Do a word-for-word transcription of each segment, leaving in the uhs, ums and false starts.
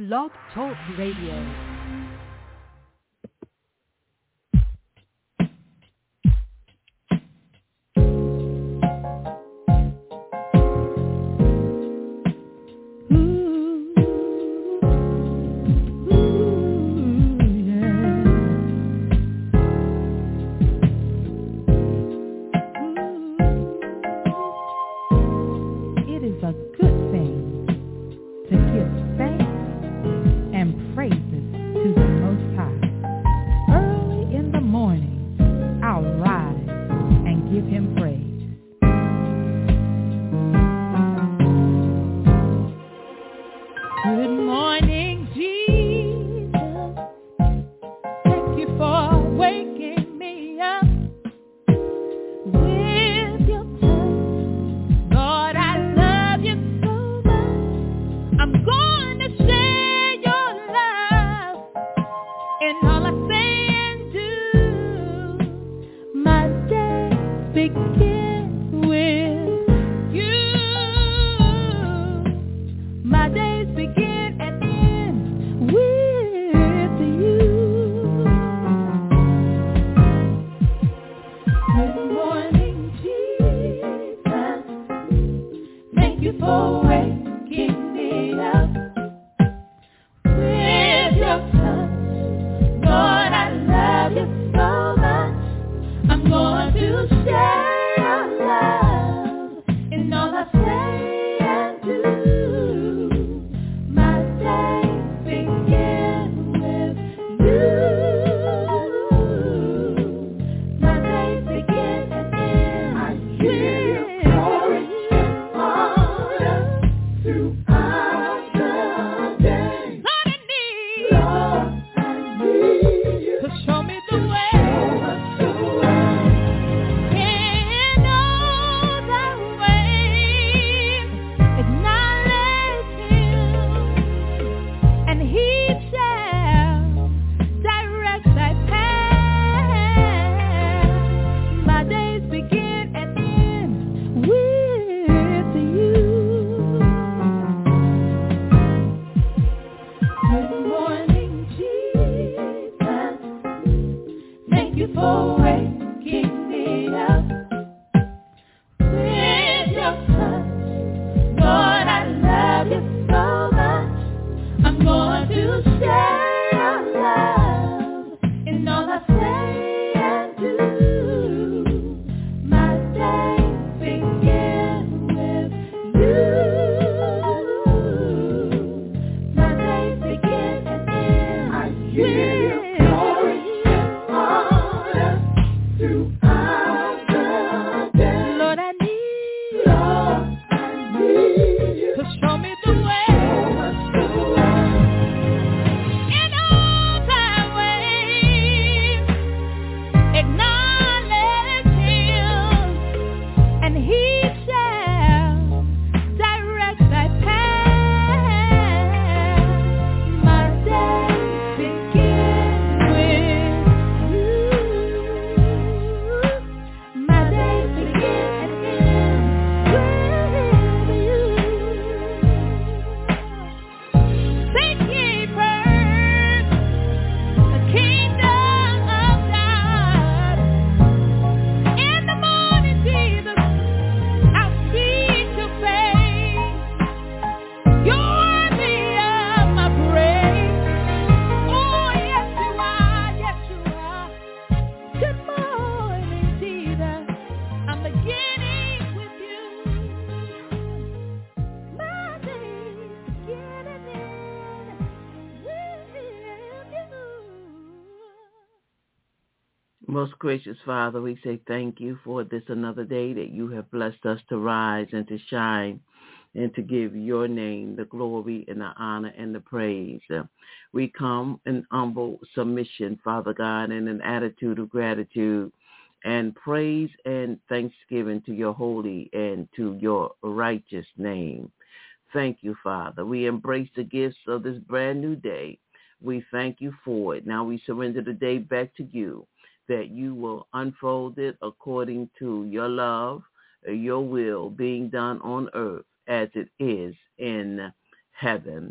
Blog Talk Radio. Most gracious Father, we say thank you for this another day that you have blessed us to rise and to shine and to give your name the glory and the honor and the praise. We come in humble submission, Father God, in an attitude of gratitude and praise and thanksgiving to your holy and to your righteous name. Thank you, Father. We embrace the gifts of this brand new day. We thank you for it. Now we surrender the day back to you, that you will unfold it according to your love, your will being done on earth as it is in heaven.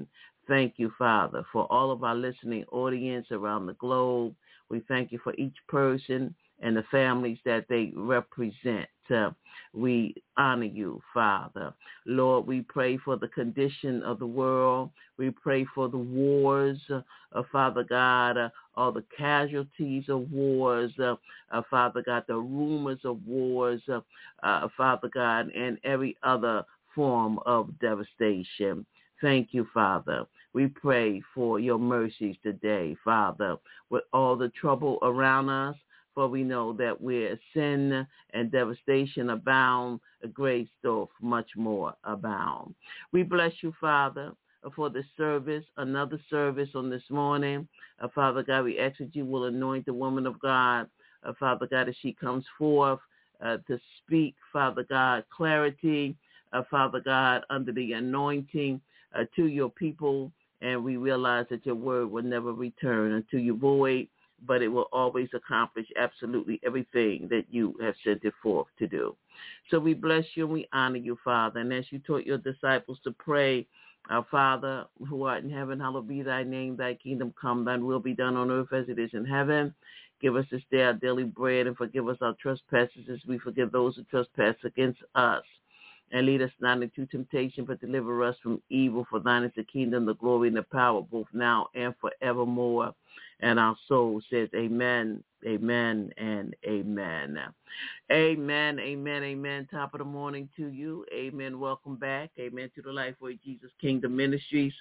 thank you, Father, for all of our listening audience around the globe. We thank you for each person and the families that they represent. Uh, we honor you, Father. Lord, we pray for the condition of the world. We pray for the wars, uh, uh, Father God, uh, all the casualties of wars, uh, uh, Father God, the rumors of wars, uh, uh, Father God, and every other form of devastation. Thank you, Father. We pray for your mercies today, Father, with all the trouble around us. For we know that where sin and devastation abound, grace doth much more abound. We bless you, Father, for this service, another service on this morning. Uh, Father God, we ask that you will anoint the woman of God, uh, Father God, as she comes forth uh, to speak, Father God, clarity, uh, Father God, under the anointing uh, to your people. And we realize that your word will never return unto you void, but it will always accomplish absolutely everything that you have sent it forth to do. So we bless you and we honor you, Father. And as you taught your disciples to pray, our Father, who art in heaven, hallowed be thy name, thy kingdom come, thine will be done on earth as it is in heaven. Give us this day our daily bread and forgive us our trespasses as we forgive those who trespass against us. And lead us not into temptation, but deliver us from evil. For thine is the kingdom, the glory, and the power, both now and forevermore. And our soul says amen, amen, and amen. Amen, amen, amen. Top of the morning to you. Amen. Welcome back. Amen to the Lifeway Jesus Kingdom Ministries.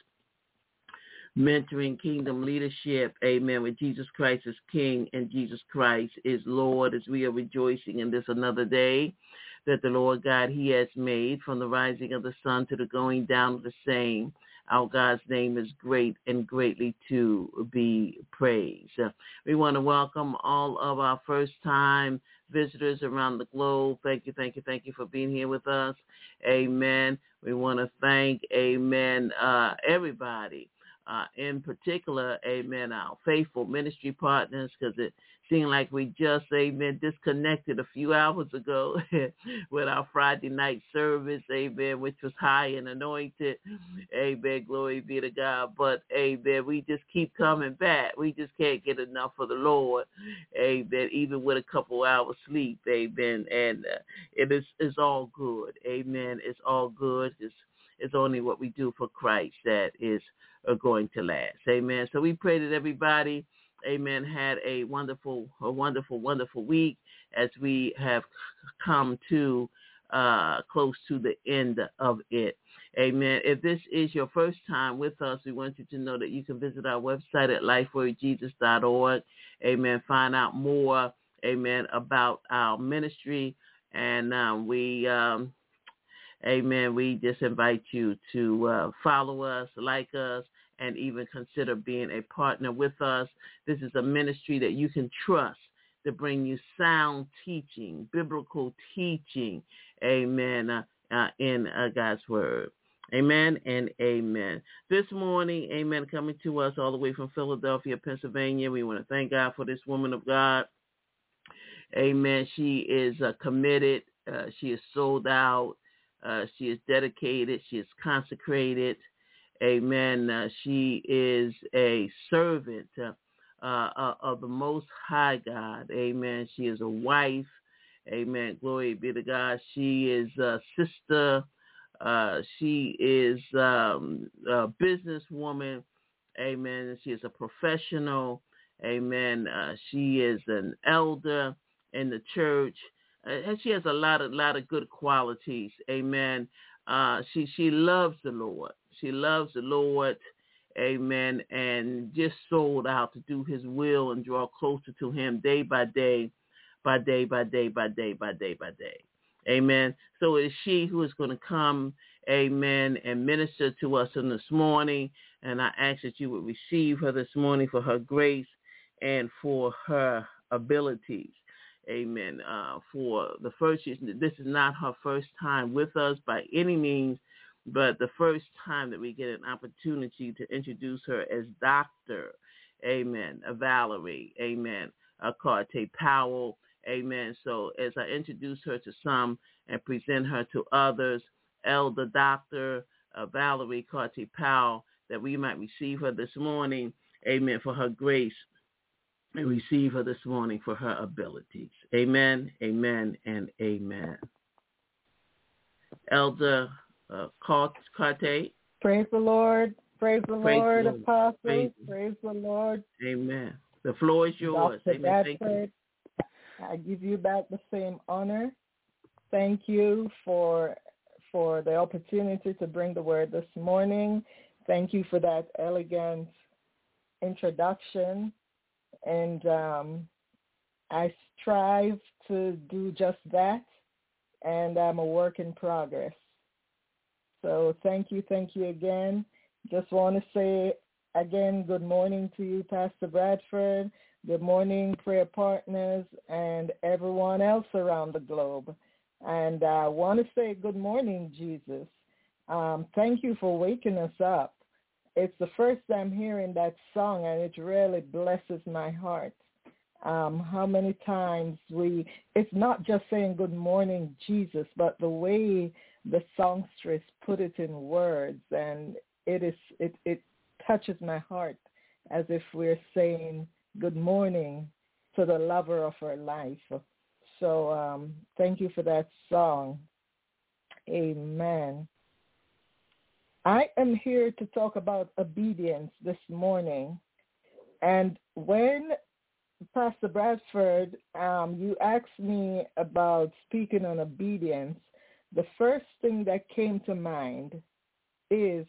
Mentoring kingdom leadership, amen, with Jesus Christ as King and Jesus Christ is Lord, as we are rejoicing in this another day that the Lord God, he has made, from the rising of the sun to the going down of the same. Our God's name is great and greatly to be praised. Uh, we want to welcome all of our first-time visitors around the globe. Thank you, thank you, thank you for being here with us. Amen. We want to thank, amen, uh, everybody. Uh, in particular, amen, our faithful ministry partners, because it seemed like we just, amen, disconnected a few hours ago with our Friday night service, amen, which was high and anointed, amen, glory be to God. But, amen, we just keep coming back. We just can't get enough of the Lord, amen, even with a couple hours sleep, amen, and uh, it is it's all good, amen, it's all good. It's, it's only what we do for Christ that is are going to last. Amen. So we pray that everybody, amen, had a wonderful, a wonderful, wonderful week as we have come to uh, close to the end of it. Amen. If this is your first time with us, we want you to know that you can visit our website at lifeway jesus dot org. Amen. Find out more, amen, about our ministry. And um, we... Um, Amen. We just invite you to uh, follow us, like us, and even consider being a partner with us. This is a ministry that you can trust to bring you sound teaching, biblical teaching, amen, uh, uh, in uh, God's word. Amen and amen. This morning, amen, coming to us all the way from Philadelphia, Pennsylvania, we want to thank God for this woman of God. Amen. She is uh, committed. Uh, she is sold out. Uh, she is dedicated. She is consecrated. Amen. Uh, she is a servant uh, uh, of the Most High God. Amen. She is a wife. Amen. Glory be to God. She is a sister. Uh, she is um, a businesswoman. Amen. She is a professional. Amen. Uh, she is an elder in the church. Uh, she has a lot of lot of good qualities. Amen. Uh, she she loves the Lord. She loves the Lord. Amen. And just sold out to do his will and draw closer to him day by day, by day, by day, by day, by day, by day. Amen. So it is she who is going to come, amen, and minister to us in this morning. And I ask that you would receive her this morning for her grace and for her abilities. Amen. Uh, for the first, this is not her first time with us by any means, but the first time that we get an opportunity to introduce her as Doctor Amen. Valerie. Amen. Uh, Carte Powell. Amen. So as I introduce her to some and present her to others, Elder Doctor uh, Valerie Carte Powell, that we might receive her this morning, amen, for her grace, and receive her this morning for her abilities. Amen, amen, and amen. Elder uh, Carte. Praise the Lord. Praise the Praise Lord, the Lord. apostles. Praise, Praise the Lord. Amen. The floor is yours. Doctor Amen. Thank Bradford, you. I give you back the same honor. Thank you for for the opportunity to bring the word this morning. Thank you for that elegant introduction. And um, I strive to do just that, and I'm a work in progress. So thank you, thank you again. Just want to say again, good morning to you, Pastor Bradford. Good morning, prayer partners, and everyone else around the globe. And I want to say good morning, Jesus. Um, thank you for waking us up. It's the first time hearing that song, and it really blesses my heart. Um, how many times we, it's not just saying good morning, Jesus, but the way the songstress put it in words, and it is it, it touches my heart as if we're saying good morning to the lover of our life. So um, thank you for that song. Amen. I am here to talk about obedience this morning. And when Pastor Bradford, um, you asked me about speaking on obedience, the first thing that came to mind is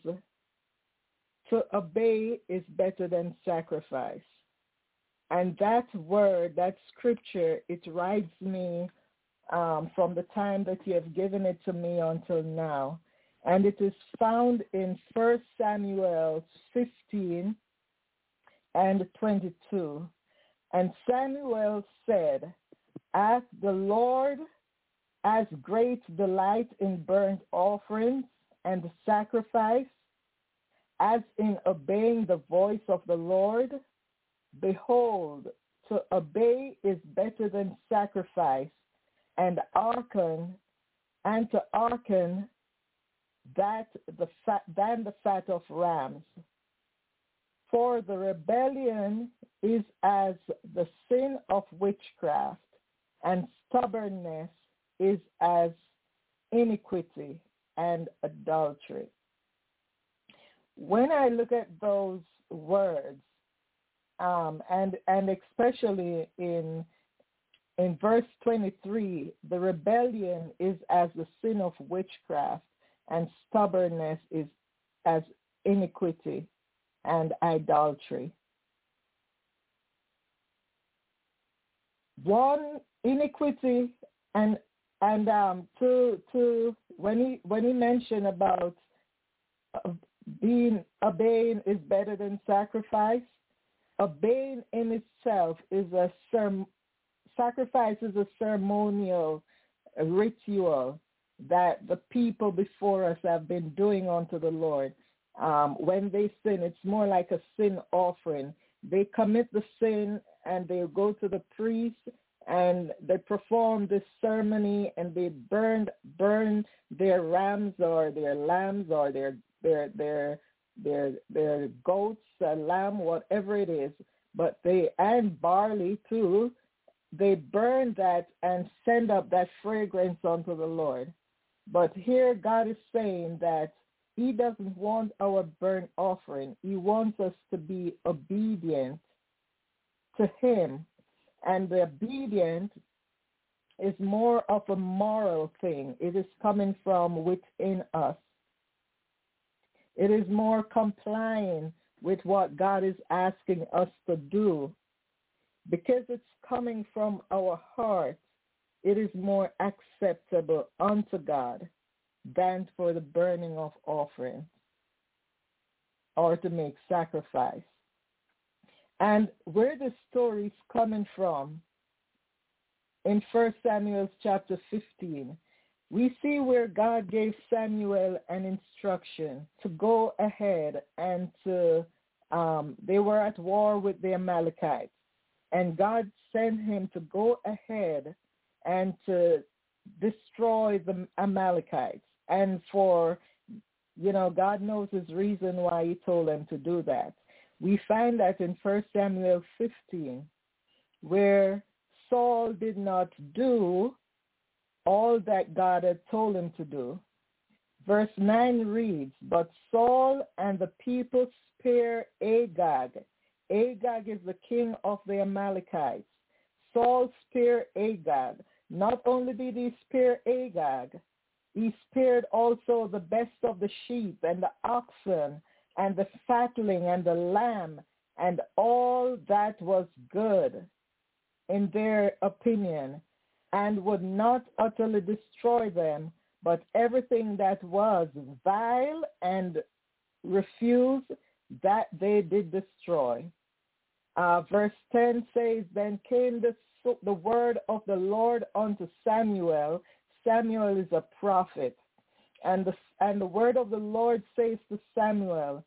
to obey is better than sacrifice. And that word, that scripture, it rides me um, from the time that you have given it to me until now. And it is found in First Samuel fifteen and twenty-two. And Samuel said, as the Lord has great delight in burnt offerings and sacrifice, as in obeying the voice of the Lord, behold, to obey is better than sacrifice, and hearken, and to hearken that the fat, than the fat of rams. For the rebellion is as the sin of witchcraft, and stubbornness is as iniquity and adultery. When I look at those words, um, and and especially in in verse twenty-three, the rebellion is as the sin of witchcraft, and stubbornness is as iniquity and idolatry. One, iniquity, and and um, to to when he when he mentioned about uh, being obeying is better than sacrifice, obeying in itself is a cerem- sacrifice is a ceremonial a ritual that the people before us have been doing unto the Lord. Um, when they sin, it's more like a sin offering. They commit the sin and they go to the priest and they perform this ceremony and they burn burn their rams or their lambs or their their their their their goats, a lamb, whatever it is. But they and barley too. They burn that and send up that fragrance unto the Lord. But here God is saying that he doesn't want our burnt offering. He wants us to be obedient to him. And the obedience is more of a moral thing. It is coming from within us. It is more complying with what God is asking us to do. Because it's coming from our heart, it is more acceptable unto God than for the burning of offerings or to make sacrifice. And where the story is coming from, in First Samuel chapter fifteen, we see where God gave Samuel an instruction to go ahead and to, um, they were at war with the Amalekites. And God sent him to go ahead and to destroy the Amalekites and for you know, God knows his reason why he told them to do that. We find that in First Samuel fifteen, where Saul did not do all that God had told him to do. Verse nine reads, but Saul and the people spare Agag. Agag is the king of the Amalekites. Saul spared Agag. Not only did he spare Agag, he spared also the best of the sheep and the oxen and the fatling and the lamb and all that was good in their opinion, and would not utterly destroy them, but everything that was vile and refuse, that they did destroy. Uh, verse ten says, then came the, the word of the Lord unto Samuel. Samuel is a prophet. And the, and the word of the Lord says to Samuel,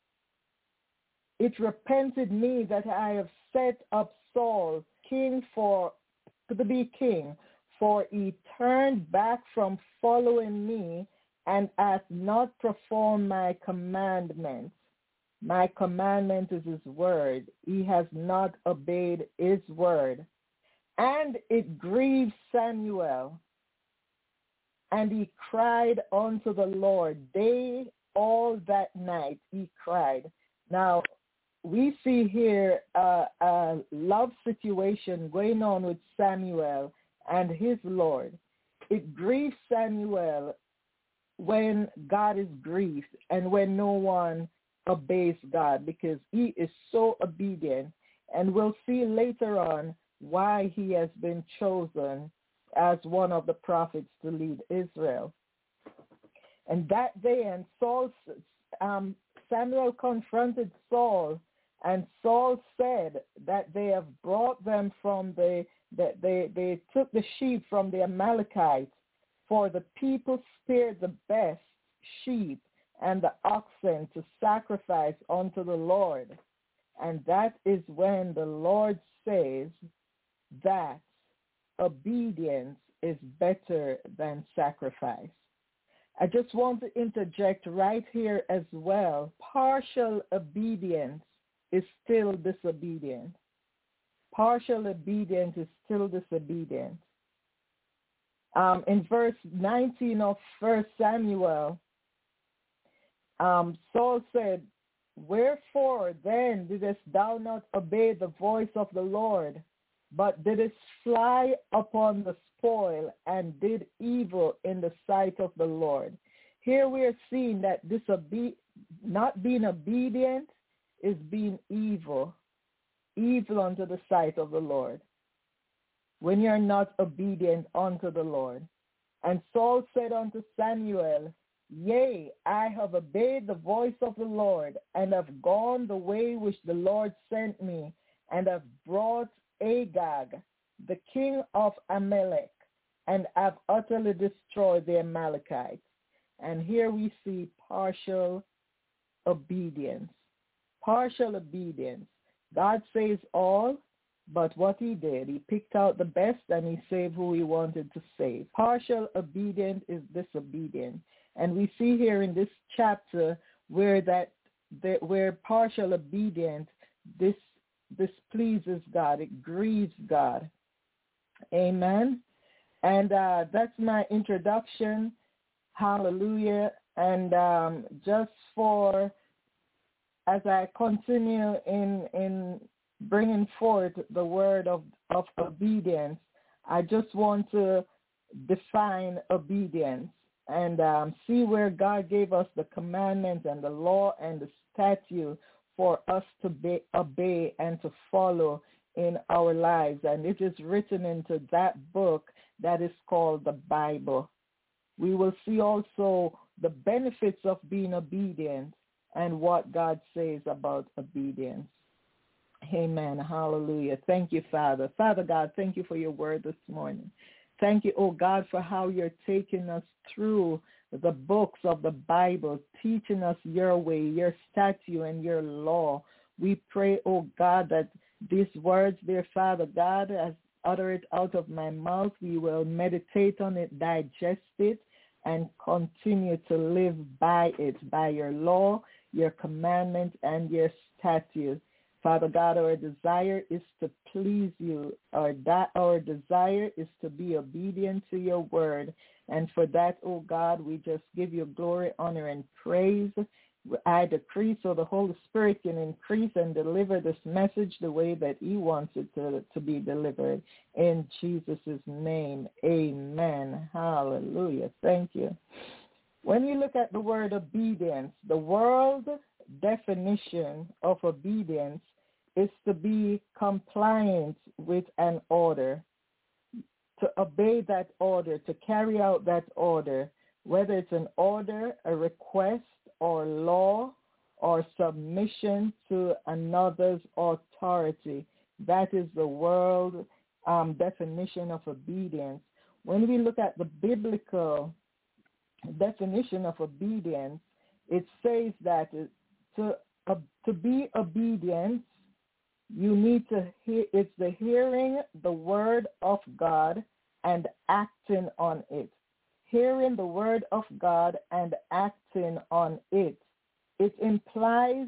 it repented me that I have set up Saul king for to be king, for he turned back from following me and hath not performed my commandments. My commandment is his word. He has not obeyed his word. And it grieved Samuel, and he cried unto the Lord day all that night he cried. Now, we see here uh, a love situation going on with Samuel and his Lord. It grieves Samuel when God is grieved and when no one obeys God, because he is so obedient. And we'll see later on why he has been chosen as one of the prophets to lead Israel. And that day, and Saul, um, Samuel confronted Saul, and Saul said that they have brought them from the, that they, they took the sheep from the Amalekites, for the people spared the best sheep and the oxen to sacrifice unto the Lord. And that is when the Lord says that obedience is better than sacrifice. I just want to interject right here as well. Partial obedience is still disobedience. Partial obedience is still disobedience. Um, in verse nineteen of First Samuel, um, Saul said, wherefore then didst thou not obey the voice of the Lord, but didst fly upon the spoil and did evil in the sight of the Lord? Here we are seeing that disobe- not being obedient is being evil, evil unto the sight of the Lord, when you're not obedient unto the Lord. And Saul said unto Samuel, yea, I have obeyed the voice of the Lord, and have gone the way which the Lord sent me, and have brought Agag, the king of Amalek, and have utterly destroyed the Amalekites. And here we see partial obedience. Partial obedience. God says all, but what he did, he picked out the best and he saved who he wanted to save. Partial obedience is disobedience. And we see here in this chapter where that where partial obedience this displeases God, it grieves God. Amen. And uh, that's my introduction. Hallelujah. And um, just for, as I continue in in bringing forth the word of, of obedience, I just want to define obedience and um, see where God gave us the commandments and the law and the statute for us to be, obey and to follow in our lives. And it is written into that book that is called the Bible. We will see also the benefits of being obedient and what God says about obedience. Amen. Hallelujah. Thank you, Father. Father God, thank you for your word this morning. Thank you, oh God, for how you're taking us through the books of the Bible, teaching us your way, your statute, and your law. We pray, oh God, that these words, dear Father God, as utter it out of my mouth, we will meditate on it, digest it, and continue to live by it, by your law, your commandment, and your statute. Father God, our desire is to please you. Our, that, our desire is to be obedient to your word. And for that, oh God, we just give you glory, honor, and praise. I decree so the Holy Spirit can increase and deliver this message the way that he wants it to, to be delivered. In Jesus' name, amen. Hallelujah. Thank you. When you look at the word obedience, the world definition of obedience is to be compliant with an order, to obey that order, to carry out that order, whether it's an order, a request, or law, or submission to another's authority. That is the world um, definition of obedience. When we look at the biblical definition of obedience, it says that to uh, to be obedient, you need to hear, it's the hearing the word of God and acting on it. Hearing the word of God and acting on it. It implies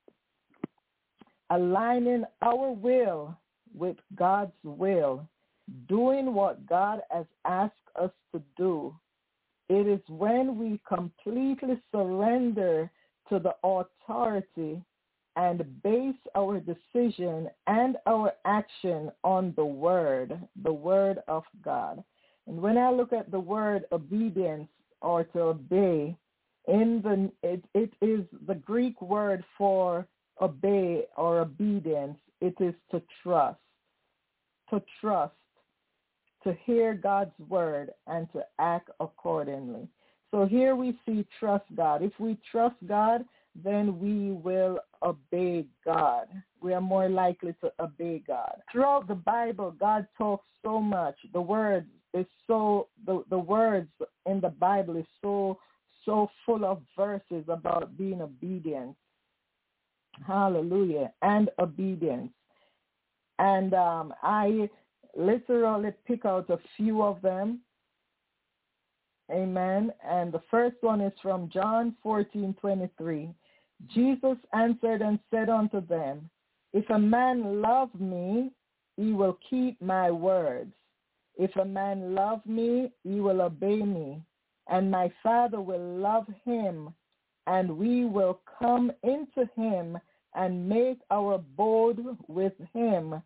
aligning our will with God's will, doing what God has asked us to do. It is when we completely surrender to the authority and base our decision and our action on the word, the word of God. And when I look at the word obedience or to obey, in the it, it is the Greek word for obey or obedience. It is to trust, to trust, to hear God's word and to act accordingly. So here we see trust God. If we trust God, then we will obey God. We are more likely to obey God. Throughout the Bible, God talks so much. The words is so the, the words in the Bible is so so full of verses about being obedient. Hallelujah. And obedience. And um, I literally pick out a few of them. Amen. And the first one is from John fourteen twenty-three. Jesus answered and said unto them, if a man love me, he will keep my words. If a man love me, he will obey me. And my Father will love him, and we will come into him and make our abode with him.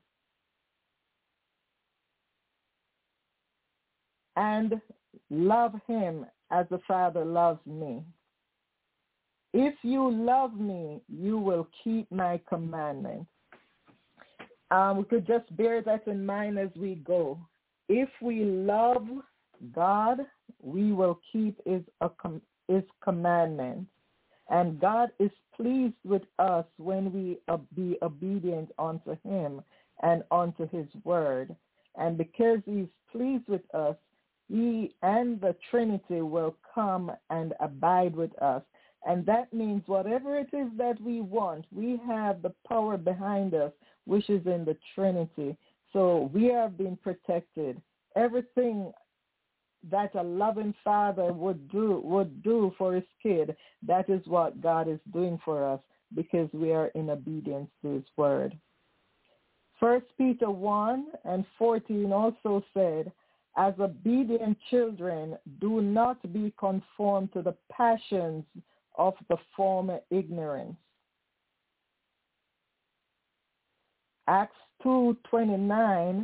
And love him as the Father loves me. If you love me, you will keep my commandments. Um, we could just bear that in mind as we go. If we love God, we will keep his, uh, com- his commandments. And God is pleased with us when we uh, be obedient unto him and unto his word. And because he's pleased with us, he and the Trinity will come and abide with us. And that means whatever it is that we want, we have the power behind us, which is in the Trinity. So we are being protected. Everything that a loving father would do would do for his kid, that is what God is doing for us because we are in obedience to his word. First Peter one and fourteen also said, as obedient children, do not be conformed to the passions of the former ignorance. Acts two twenty-nine,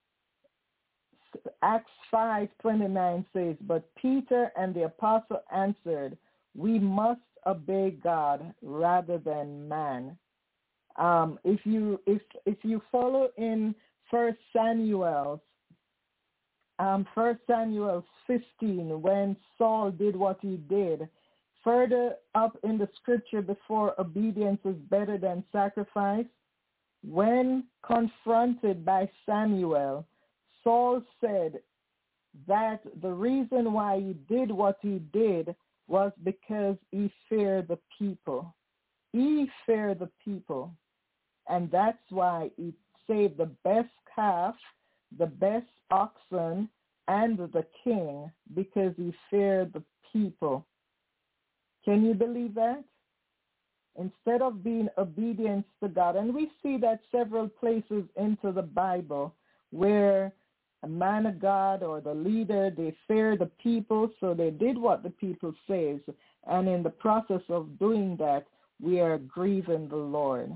Acts five twenty-nine says, but Peter and the apostle answered, we must obey God rather than man. Um, if you if if you follow in First Samuel, um, First Samuel fifteen, when Saul did what he did, further up in the scripture before obedience is better than sacrifice, when confronted by Samuel, Saul said that the reason why he did what he did was because he feared the people. He feared the people. And that's why he saved the best calf, the best oxen, and the king, because he feared the people. Can you believe that? Instead of being obedient to God. And we see that several places into the Bible where a man of God or the leader, they fear the people, so they did what the people says. And in the process of doing that, we are grieving the Lord.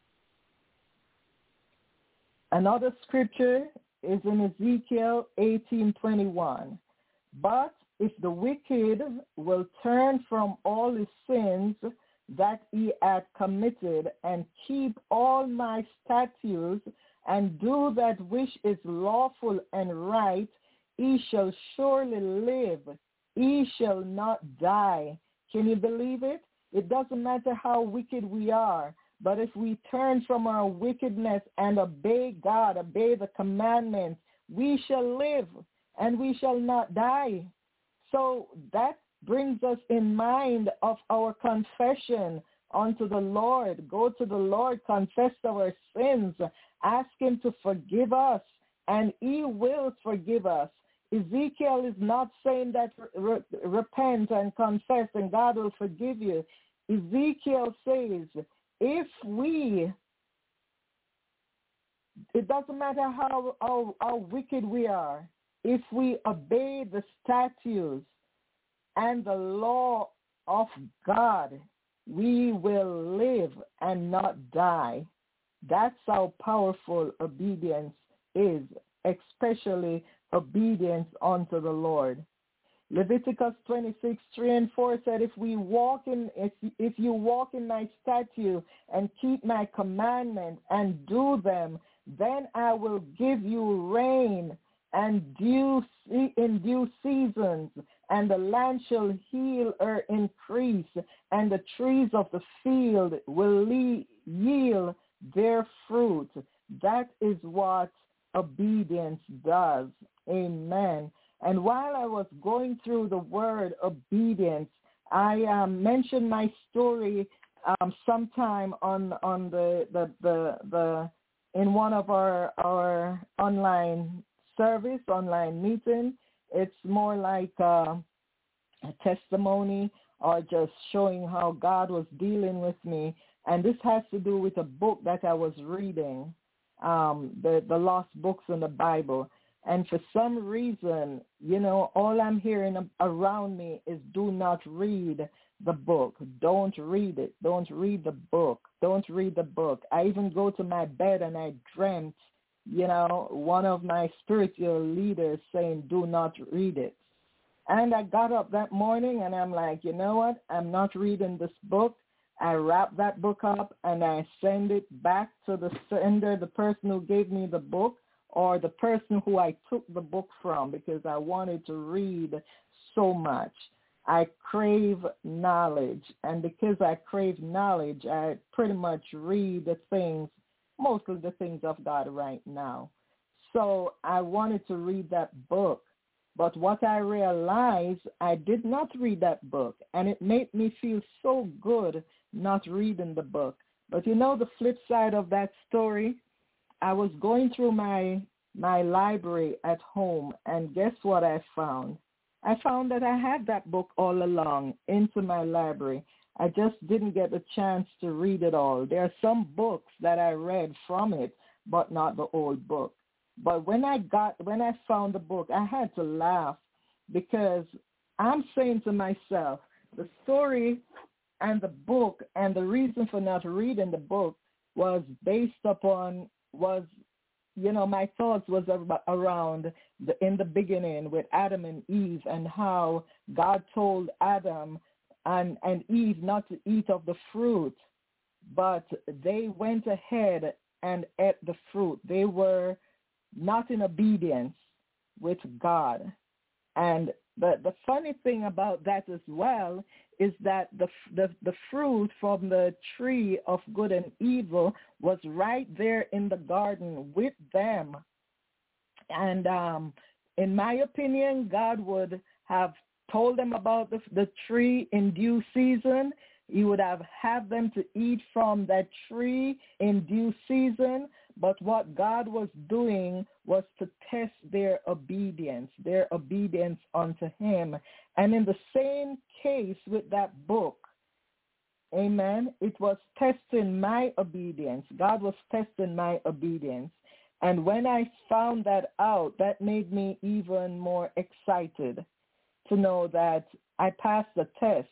Another scripture is in Ezekiel eighteen twenty-one. But if the wicked will turn from all his sins that he had committed and keep all my statutes and do that which is lawful and right, he shall surely live. He shall not die. Can you believe it? It doesn't matter how wicked we are, but if we turn from our wickedness and obey God, obey the commandments, we shall live and we shall not die. So that brings us in mind of our confession unto the Lord. Go to the Lord, confess our sins, ask him to forgive us, and he will forgive us. Ezekiel is not saying that re- repent and confess and God will forgive you. Ezekiel says, if we, it doesn't matter how, how, how wicked we are, if we obey the statutes and the law of God, we will live and not die. That's how powerful obedience is, especially obedience unto the Lord. Leviticus twenty-six, three and four said, if we walk in, if, if you walk in my statute and keep my commandment and do them, then I will give you rain and dew in due seasons, and the land shall heal or increase, and the trees of the field will yield their fruit. That is what obedience does. Amen. And while I was going through the word obedience, I um, mentioned my story um, sometime on on the the, the the in one of our our online service, online meeting. It's more like uh, a testimony or just showing how God was dealing with me. And this has to do with a book that I was reading, um, the, the lost books in the Bible. And for some reason, you know, all I'm hearing around me is do not read the book. Don't read it. Don't read the book. Don't read the book. I even go to my bed and I dreamt, you know, one of my spiritual leaders saying, do not read it. And I got up that morning and I'm like, you know what? I'm not reading this book. I wrap that book up and I send it back to the sender, the person who gave me the book, or the person who I took the book from, because I wanted to read so much. I crave knowledge. And because I crave knowledge, I pretty much read the things, most of the things of God right now. So I wanted to read that book. But what I realized, I did not read that book. And it made me feel so good not reading the book. But you know the flip side of that story? I was going through my my library at home, and guess what I found? I found that I had that book all along into my library. I just didn't get a chance to read it all. There are some books that I read from it, but not the old book. But when I got, when I found the book, I had to laugh because I'm saying to myself, the story and the book and the reason for not reading the book was based upon, was, you know, my thoughts was around the, in the beginning with Adam and Eve and how God told Adam and, and Eve not to eat of the fruit, but they went ahead and ate the fruit. They were not in obedience with God. And the, the funny thing about that as well is that the, the the fruit from the tree of good and evil was right there in the garden with them. And um, in my opinion, God would have told them about the, the tree in due season. He would have had them to eat from that tree in due season. But what God was doing was to test their obedience, their obedience unto him. And in the same case with that book, amen, it was testing my obedience. God was testing my obedience. And when I found that out, that made me even more excited to know that I passed the test.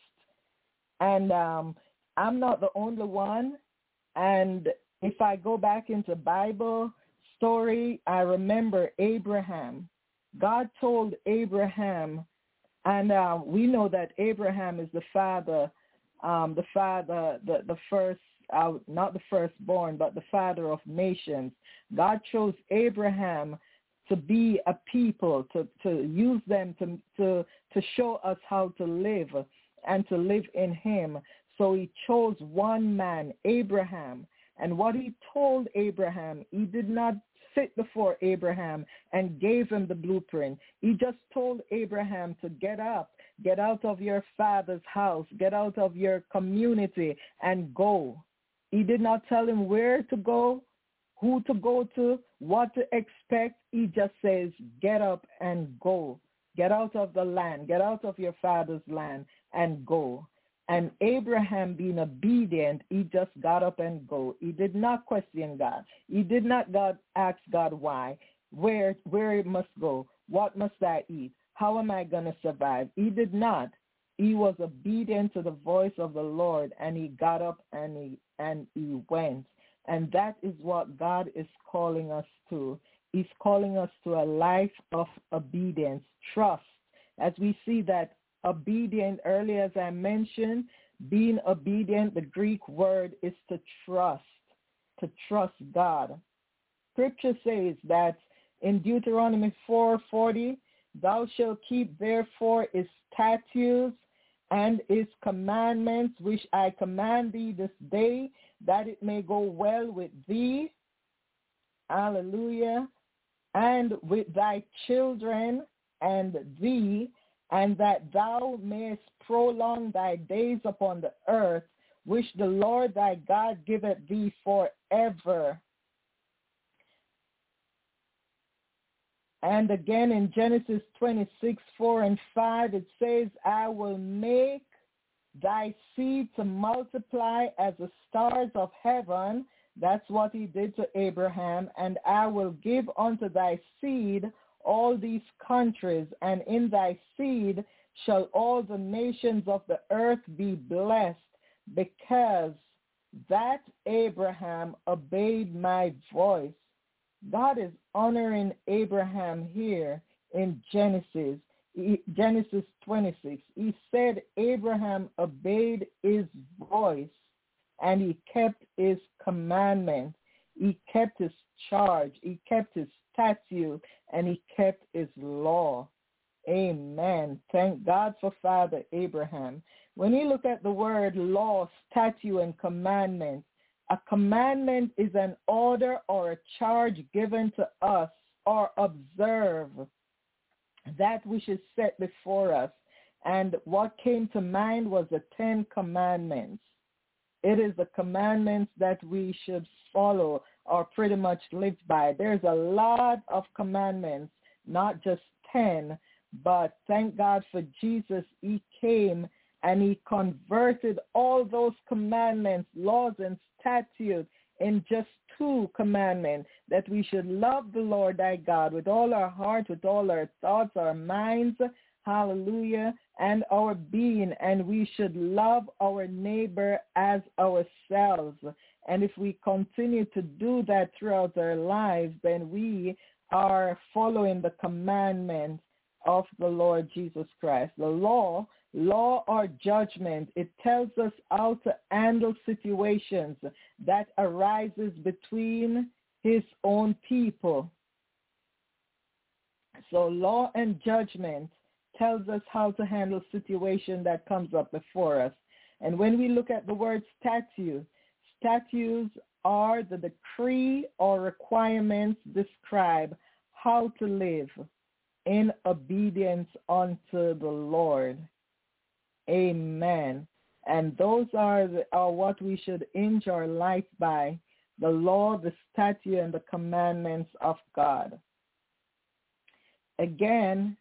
And um, I'm not the only one. And if I go back into Bible story, I remember Abraham. God told Abraham, and uh, we know that Abraham is the father, um, the father, the, the first, uh, not the firstborn, but the father of nations. God chose Abraham to be a people, to, to use them to, to, to show us how to live and to live in him. So he chose one man, Abraham. And what he told Abraham, he did not sit before Abraham and gave him the blueprint. He just told Abraham to get up, get out of your father's house, get out of your community and go. He did not tell him where to go, who to go to, what to expect. He just says, get up and go. Get out of the land, get out of your father's land and go. And Abraham, being obedient, he just got up and go. He did not question God. He did not God ask God why, where where he must go, what must I eat, how am I going to survive. He did not. He was obedient to the voice of the Lord, and he got up and he and he went. And that is what God is calling us to. He's calling us to a life of obedience, trust. As we see that obedient earlier, as I mentioned, being obedient, the Greek word is to trust, to trust God. Scripture says that in Deuteronomy four forty, thou shalt keep therefore his statutes and his commandments, which I command thee this day, that it may go well with thee, hallelujah, and with thy children and thee, and that thou mayest prolong thy days upon the earth, which the Lord thy God giveth thee forever. And again in Genesis twenty-six, four and five, it says, I will make thy seed to multiply as the stars of heaven. That's what he did to Abraham. And I will give unto thy seed all these countries, and in thy seed shall all the nations of the earth be blessed, because that Abraham obeyed my voice. God is honoring Abraham here in Genesis, Genesis twenty-six. He said Abraham obeyed his voice, and he kept his commandment. He kept his charge. He kept his statute, and he kept his law. Amen. Thank God for Father Abraham. When you look at the word law, statute, and commandment, a commandment is an order or a charge given to us or observe that which is set before us. And what came to mind was the Ten Commandments. It is the commandments that we should follow or pretty much live by. There's a lot of commandments, not just ten, but thank God for Jesus. He came and he converted all those commandments, laws, and statutes in just two commandments, that we should love the Lord thy God with all our heart, with all our thoughts, our minds, hallelujah, and our being, and we should love our neighbor as ourselves. And if we continue to do that throughout our lives, then we are following the commandments of the Lord Jesus Christ. The law, law or judgment, it tells us how to handle situations that arises between his own people. So law and judgment tells us how to handle situation that comes up before us. And when we look at the word statute, statutes are the decree or requirements describe how to live in obedience unto the Lord. Amen. And those are, the, are what we should hinge our life by, the law, the statute, and the commandments of God. Again,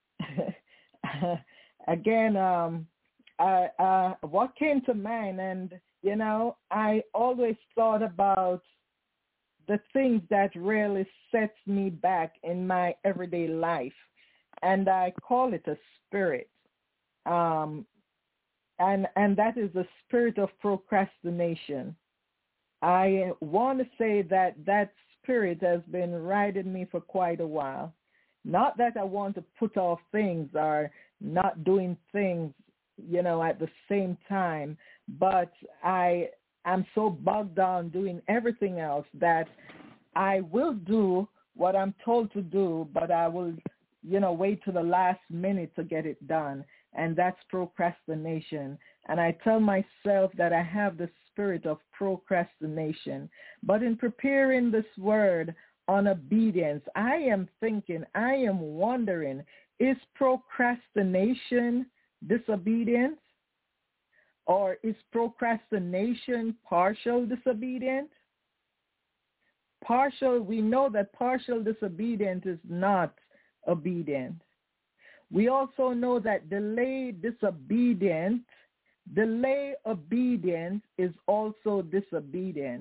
again, um, I, uh, what came to mind, and, you know, I always thought about the things that really sets me back in my everyday life, and I call it a spirit. Um, and, and that is the spirit of procrastination. I want to say that that spirit has been riding me for quite a while. Not that I want to put off things or not doing things, you know, at the same time, but I am so bogged down doing everything else that I will do what I'm told to do, but I will, you know, wait to the last minute to get it done. And that's procrastination. And I tell myself that I have the spirit of procrastination. But in preparing this word on obedience, I am thinking, I am wondering, is procrastination disobedience? Or is procrastination partial disobedience? Partial, we know that partial disobedience is not obedient. We also know that delayed disobedience, delay obedience is also disobedience.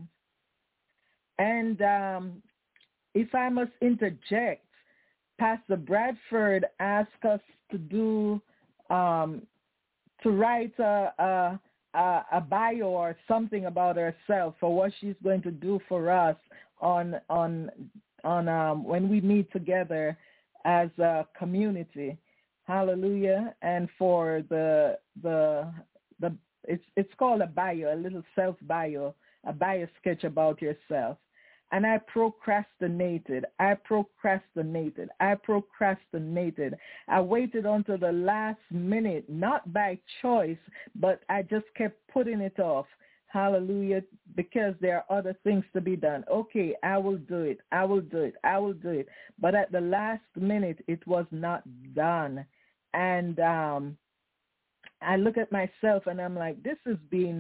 And um, if I must interject, Pastor Bradford asked us to do, um, to write a, a, a, a bio or something about herself for what she's going to do for us on on on um, when we meet together as a community. Hallelujah. And for the the the it's it's called a bio, a little self bio, a bio sketch about yourself. And I procrastinated. I procrastinated. I procrastinated. I waited until the last minute, not by choice, but I just kept putting it off. Hallelujah, because there are other things to be done. Okay, I will do it. I will do it. I will do it. But at the last minute, it was not done. And um, I look at myself and I'm like, this is being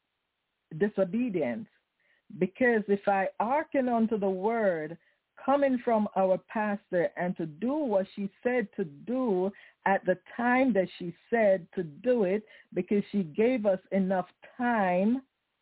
disobedient. Because if I hearken unto the word coming from our pastor and to do what she said to do at the time that she said to do it, because she gave us enough time,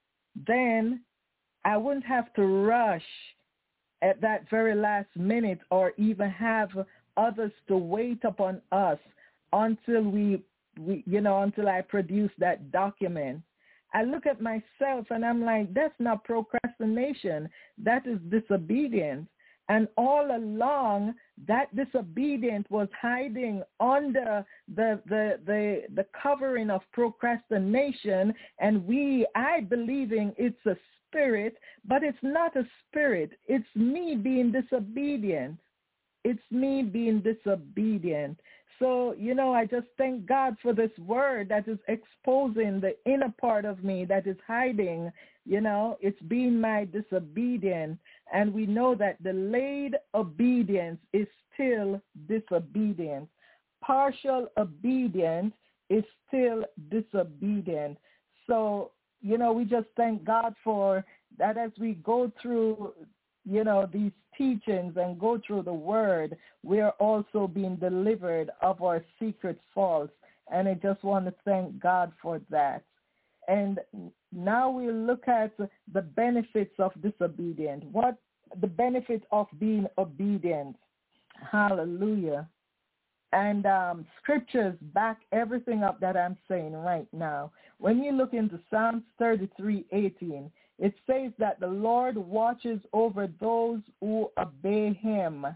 then I wouldn't have to rush at that very last minute or even have others to wait upon us until we, we you know, until I produce that document. I look at myself and I'm like, that's not procrastination. That is disobedience. And all along, that disobedience was hiding under the, the, the, the covering of procrastination. And we, I believing it's a spirit, but it's not a spirit. It's me being disobedient. It's me being disobedient. So, you know, I just thank God for this word that is exposing the inner part of me that is hiding. You know, it's being my disobedience. And we know that delayed obedience is still disobedience. Partial obedience is still disobedience. So, you know, we just thank God for that as we go through, you know, these teachings and go through the word, we are also being delivered of our secret faults. And I just want to thank God for that. And now we look at the benefits of disobedience. What the benefit of being obedient? Hallelujah. And um, scriptures back everything up that I'm saying right now. When you look into Psalms thirty-three eighteen, it says that the Lord watches over those who obey him.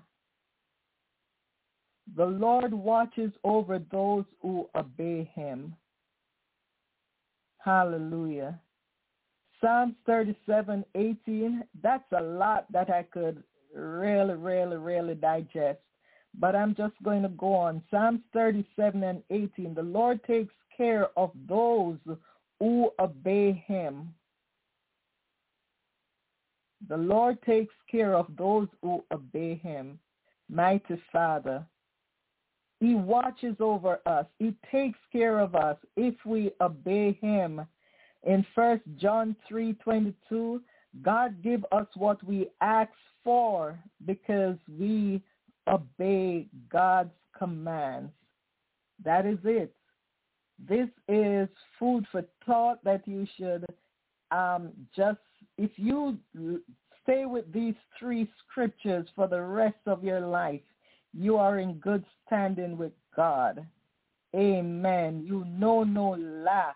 The Lord watches over those who obey him. Hallelujah. Psalms thirty-seven eighteen, that's a lot that I could really, really, really digest. But I'm just going to go on. Psalms thirty-seven and eighteen, the Lord takes care of those who obey him. The Lord takes care of those who obey him. Mighty Father, he watches over us. He takes care of us if we obey him. In First John three twenty-two, God give us what we ask for because we obey God's commands. That is it. This is food for thought that you should um, just, if you stay with these three scriptures for the rest of your life, you are in good standing with God. Amen. You know no lack.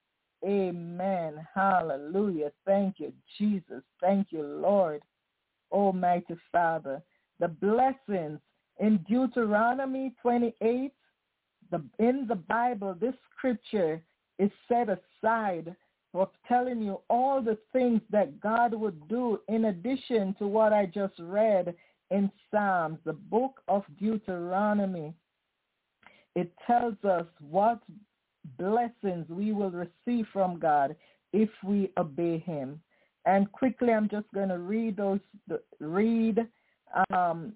Amen. Hallelujah. Thank you, Jesus. Thank you, Lord. Almighty Father. The blessings in Deuteronomy twenty-eight, the, in the Bible, this scripture is set aside for telling you all the things that God would do in addition to what I just read in Psalms, the book of Deuteronomy. It tells us what blessings we will receive from God if we obey him. And quickly, I'm just going to read those, read um,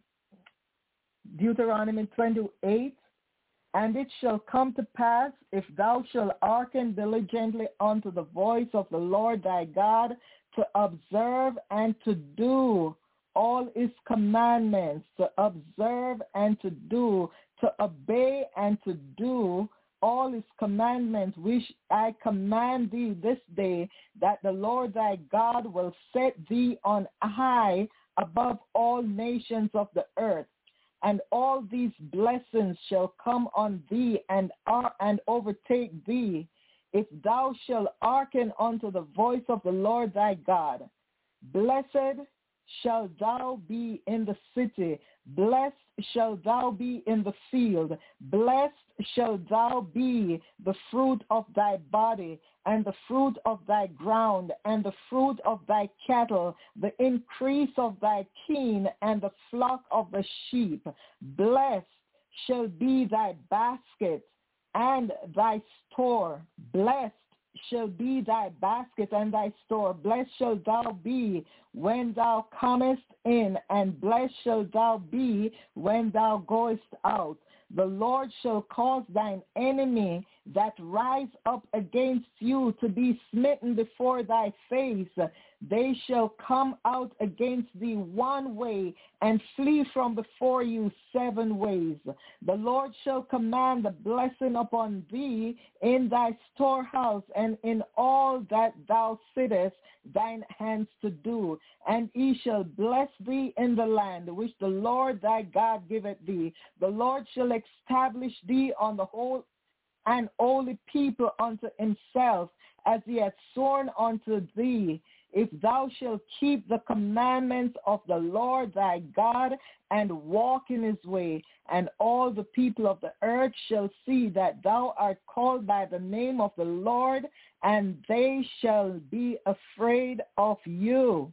Deuteronomy twenty-eight. And it shall come to pass, if thou shalt hearken diligently unto the voice of the Lord thy God, to observe and to do all his commandments, to observe and to do, to obey and to do all his commandments, which I command thee this day, that the Lord thy God will set thee on high above all nations of the earth. And all these blessings shall come on thee and are and overtake thee, if thou shalt hearken unto the voice of the Lord thy God. Blessed shalt thou be in the city, blessed shalt thou be in the field, blessed shalt thou be the fruit of thy body, and the fruit of thy ground, and the fruit of thy cattle, the increase of thy kine, and the flock of the sheep. Blessed shall be thy basket and thy store. Blessed shall be thy basket and thy store. Blessed shalt thou be when thou comest in, and blessed shalt thou be when thou goest out. The Lord shall cause thine enemy that rise up against you to be smitten before thy face. They shall come out against thee one way and flee from before you seven ways. The Lord shall command the blessing upon thee in thy storehouse and in all that thou sittest thine hands to do. And he shall bless thee in the land which the Lord thy God giveth thee. The Lord shall establish thee on the whole and holy people unto himself, as he hath sworn unto thee, if thou shalt keep the commandments of the Lord thy God and walk in his way. And all the people of the earth shall see that thou art called by the name of the Lord, and they shall be afraid of you.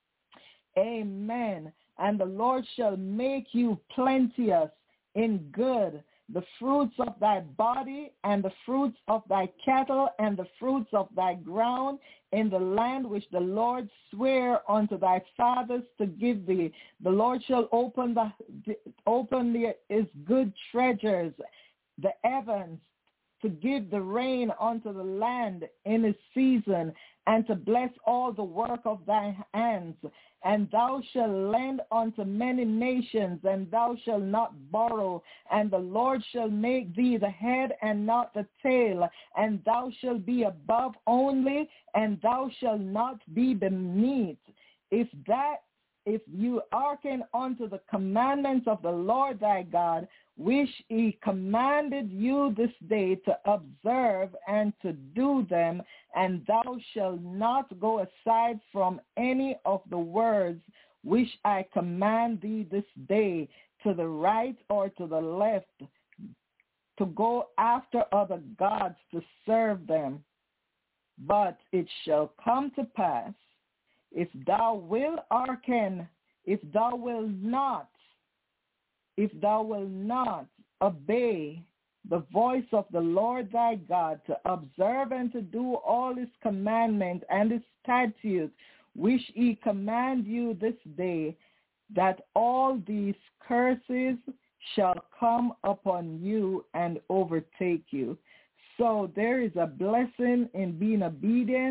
Amen. And the Lord shall make you plenteous in good, the fruits of thy body, and the fruits of thy cattle, and the fruits of thy ground, in the land which the Lord sware unto thy fathers to give thee. The Lord shall open the open the, his good treasures, the heavens, to give the rain unto the land in his season, and to bless all the work of thy hands. And thou shalt lend unto many nations, and thou shalt not borrow. And the Lord shall make thee the head and not the tail. And thou shalt be above only, and thou shalt not be beneath. If that, if you hearken unto the commandments of the Lord thy God, which he commanded you this day to observe and to do them, and thou shalt not go aside from any of the words which I command thee this day, to the right or to the left, to go after other gods to serve them. But it shall come to pass, if thou wilt hearken, if thou wilt not, if thou wilt not obey the voice of the Lord thy God, to observe and to do all his commandments and his statutes, which he command you this day, that all these curses shall come upon you and overtake you. So there is a blessing in being obedient,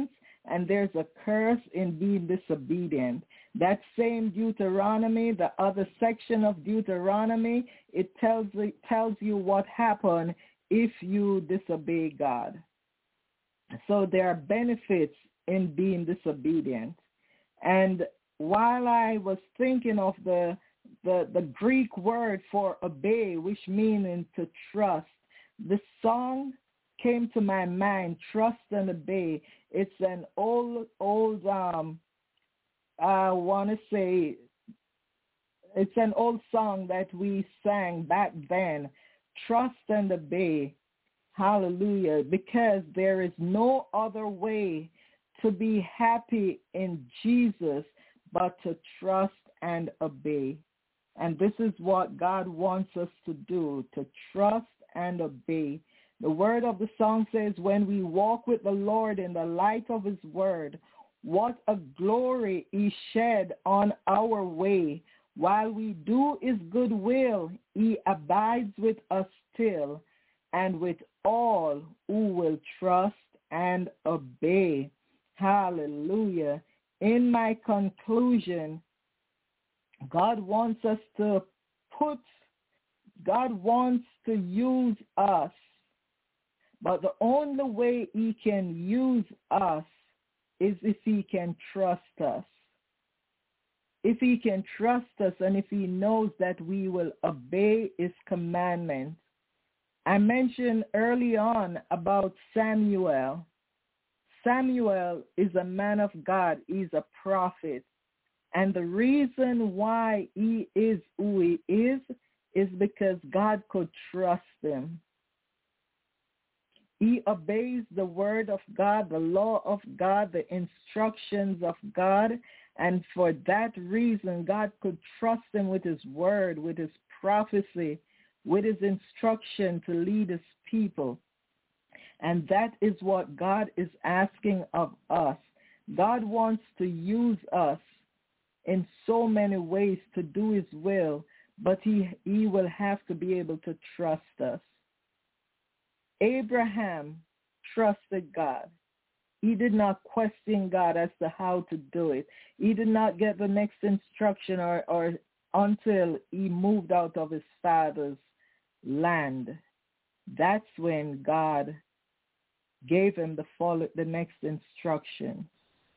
and there's a curse in being disobedient. That same Deuteronomy, the other section of Deuteronomy, it tells it tells you what happened if you disobey God. So there are benefits in being disobedient. And while I was thinking of the the, the Greek word for obey, which meaning to trust, the song came to my mind, Trust and Obey. It's an old, old, um, I want to say, it's an old song that we sang back then, Trust and Obey. Hallelujah. Because there is no other way to be happy in Jesus but to trust and obey. And this is what God wants us to do, to trust and obey. The word of the song says, when we walk with the Lord in the light of his word, what a glory he shed on our way. While we do his good will, he abides with us still, and with all who will trust and obey. Hallelujah. In my conclusion, God wants us to put, God wants to use us. But the only way he can use us is if he can trust us. If he can trust us and if he knows that we will obey his commandments. I mentioned early on about Samuel. Samuel is a man of God. He's a prophet. And the reason why he is who he is is because God could trust him. He obeys the word of God, the law of God, the instructions of God. And for that reason, God could trust him with his word, with his prophecy, with his instruction to lead his people. And that is what God is asking of us. God wants to use us in so many ways to do his will, but he, he will have to be able to trust us. Abraham trusted God. He did not question God as to how to do it. He did not get the next instruction or, or until he moved out of his father's land. That's when God gave him the follow, the next instruction.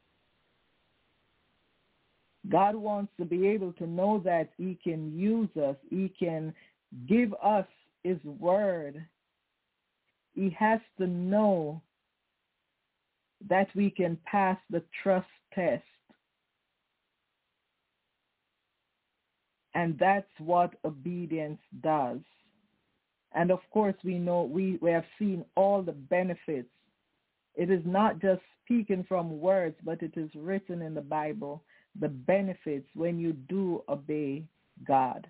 God wants to be able to know that he can use us. He can give us his word. He has to know that we can pass the trust test. And that's what obedience does. And of course, we know, we, we have seen all the benefits. It is not just speaking from words, but it is written in the Bible, the benefits when you do obey God.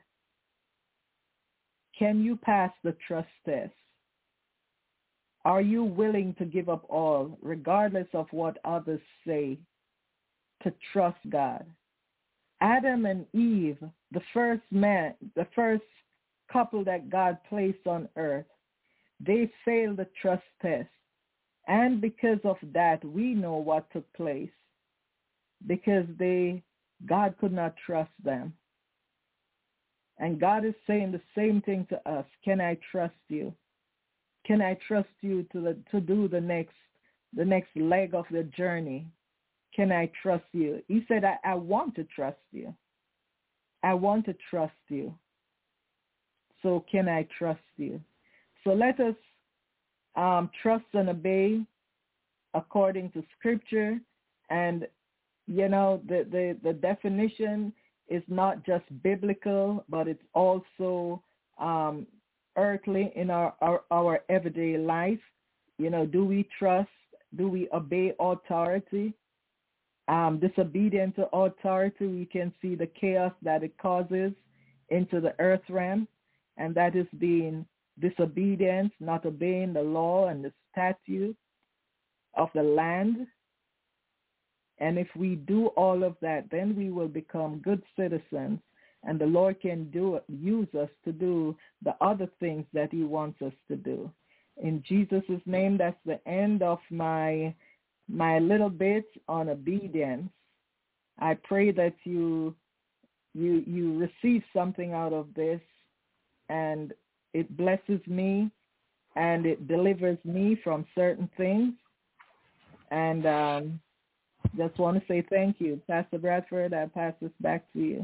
Can you pass the trust test? Are you willing to give up all, regardless of what others say, to trust God? Adam and Eve, the first man, the first couple that God placed on earth, they failed the trust test. And because of that, we know what took place. Because they, God could not trust them. And God is saying the same thing to us. Can I trust you? Can I trust you to the, to do the next the next leg of the journey? Can I trust you? He said, I, I want to trust you. I want to trust you. So can I trust you? So let us um, trust and obey according to Scripture. And, you know, the, the, the definition is not just biblical, but it's also um earthly in our, our, our everyday life. You know, do we trust? Do we obey authority? Um, disobedient to authority, we can see the chaos that it causes into the earth realm, and that is being disobedience, not obeying the law and the statute of the land. And if we do all of that, then we will become good citizens. And the Lord can do use us to do the other things that he wants us to do. In Jesus' name, that's the end of my my little bit on obedience. I pray that you you you receive something out of this, and it blesses me, and it delivers me from certain things. And um, just want to say thank you. Pastor Bradford, I pass this back to you.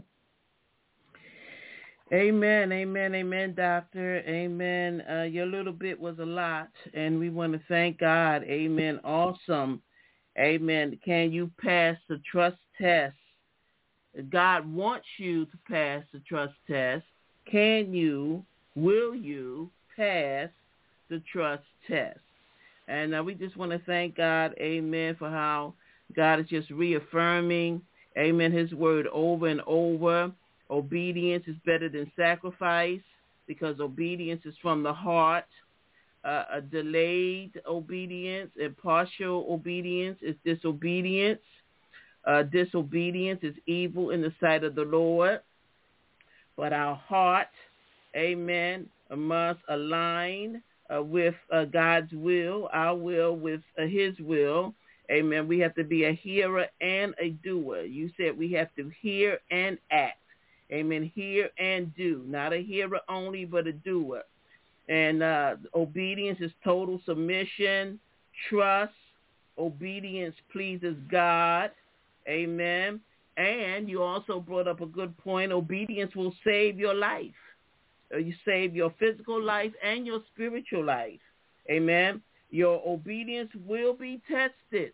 Amen, amen, amen, Doctor. Amen. Uh, your little bit was a lot, and we want to thank God. Amen. Awesome. Amen. Can you pass the trust test? God wants you to pass the trust test. Can you, will you pass the trust test? And uh, we just want to thank God, amen, for how God is just reaffirming, amen, his word over and over. Obedience is better than sacrifice because obedience is from the heart. Uh, a delayed obedience and partial obedience is disobedience. Uh, disobedience is evil in the sight of the Lord. But our heart, amen, must align uh, with uh, God's will, our will with uh, his will. Amen. We have to be a hearer and a doer. You said we have to hear and act. Amen. Hear and do. Not a hearer only, but a doer. And uh, obedience is total submission, trust. Obedience pleases God. Amen. And you also brought up a good point. Obedience will save your life. You save your physical life and your spiritual life. Amen. Your obedience will be tested.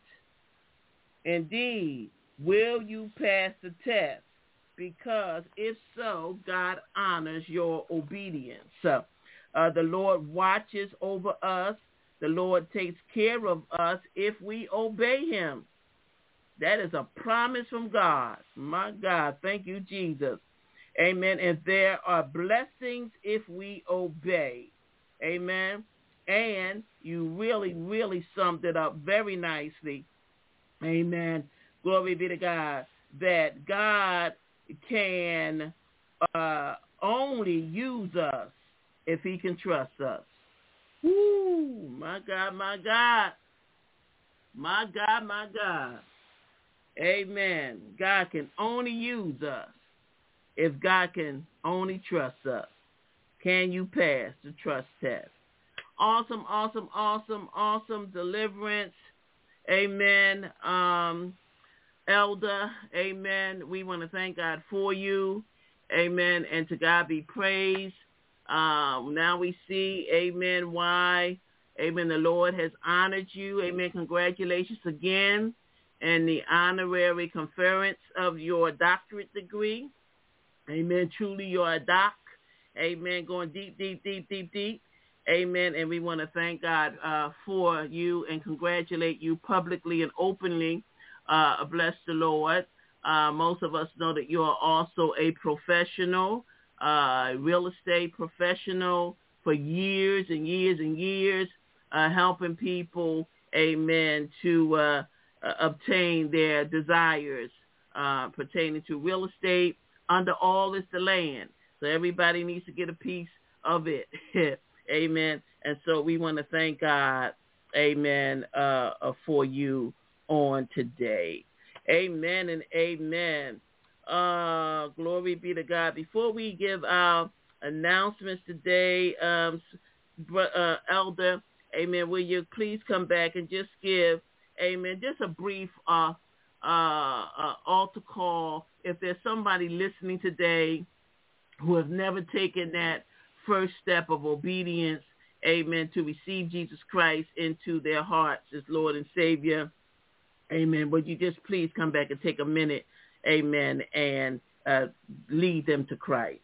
Indeed, will you pass the test? Because if so, God honors your obedience. So, uh, the Lord watches over us. The Lord takes care of us if we obey him. That is a promise from God. My God, thank you, Jesus. Amen. And there are blessings if we obey. Amen. And you really, really summed it up very nicely. Amen. Glory be to God. That God can uh, only use us if he can trust us. Woo, my God, my God. My God, my God. Amen. God can only use us if God can only trust us. Can you pass the trust test? Awesome, awesome, awesome, awesome deliverance. Amen. Um, Elder, amen. We want to thank God for you. Amen. And to God be praised. Um, now we see, amen, why, amen, the Lord has honored you. Amen. Congratulations again. And the honorary conference of your doctorate degree. Amen. Truly, you're a doc. Amen. Going deep, deep, deep, deep, deep. Amen. And we want to thank God uh, for you and congratulate you publicly and openly. Uh, bless the Lord. Uh, most of us know that you are also a professional, uh, real estate professional for years and years and years, uh, helping people, amen, to uh, uh, obtain their desires uh, pertaining to real estate. Under all is the land. So everybody needs to get a piece of it. Amen. And so we want to thank God, amen, uh, uh, for you on today. Amen and amen. Uh, glory be to God. Before we give our announcements today, um, uh, Elder, amen, will you please come back and just give, amen, just a brief uh, uh, uh, altar call. If there's somebody listening today who have never taken that first step of obedience, amen, to receive Jesus Christ into their hearts as Lord and Savior, amen, would you just please come back and take a minute, amen, and uh, lead them to Christ.